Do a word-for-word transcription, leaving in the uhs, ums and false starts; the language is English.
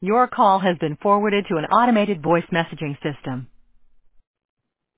Your call has been forwarded to an automated voice messaging system.